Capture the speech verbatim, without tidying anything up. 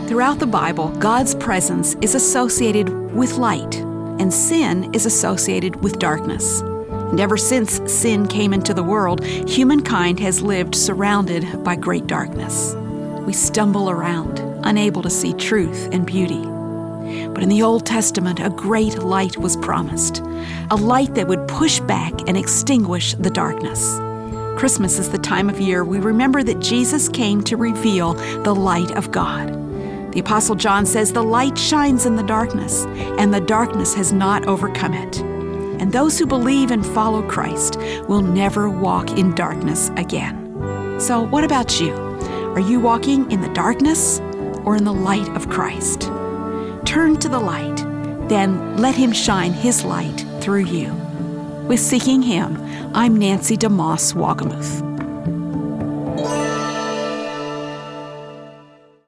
Throughout the Bible, God's presence is associated with light, and sin is associated with darkness. And ever since sin came into the world, humankind has lived surrounded by great darkness. We stumble around, unable to see truth and beauty. But in the Old Testament, a great light was promised, a light that would push back and extinguish the darkness. Christmas is the time of year we remember that Jesus came to reveal the light of God. The Apostle John says, "The light shines in the darkness, and the darkness has not overcome it." And those who believe and follow Christ will never walk in darkness again. So what about you? Are you walking in the darkness or in the light of Christ? Turn to the light, then let Him shine His light through you. With Seeking Him, I'm Nancy DeMoss Wagamuth.